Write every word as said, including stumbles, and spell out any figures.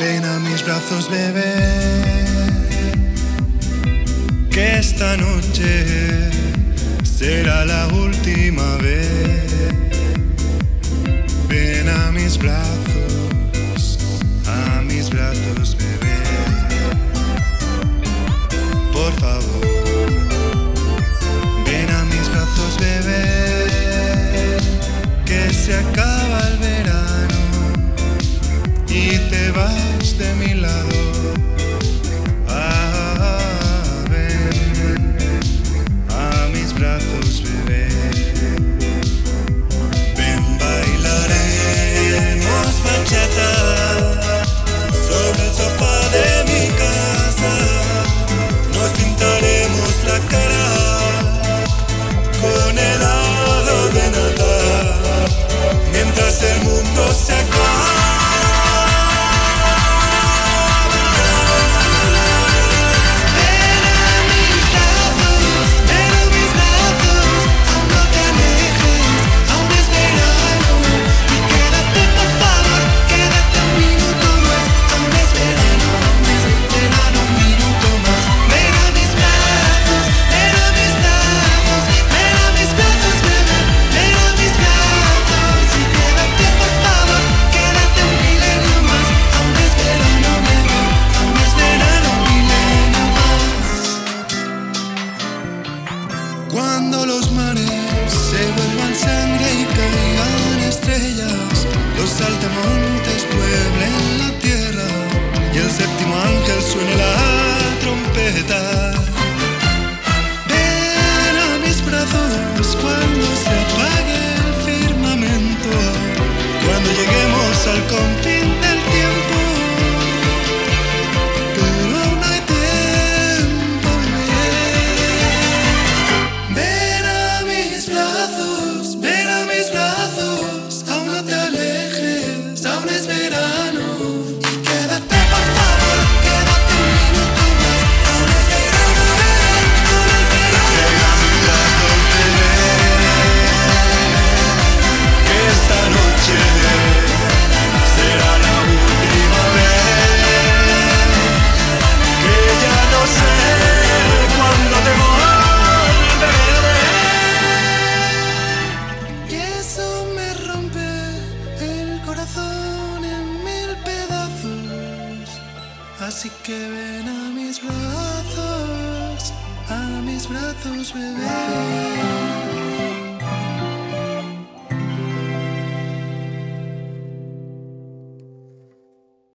Ven a mis brazos, bebé, que esta noche será la última vez. Ven a mis brazos, a mis brazos, bebé, por favor. Ven a mis brazos, bebé, que se acaba el verano y te vas de mi lado. Ah, ven a mis brazos, bebé. Ven, bailaremos bachata sobre el sofá de mi casa. Nos pintaremos la cara con helado de nata mientras el mundo se acaba. Cuando los mares se vuelvan sangre y caigan estrellas, los saltamontes pueblen la tierra y el séptimo ángel suene la trompeta. Ven a mis brazos cuando se apague el firmamento, cuando lleguemos al confín del tiempo. Así que ven a mis brazos, a mis brazos, bebé.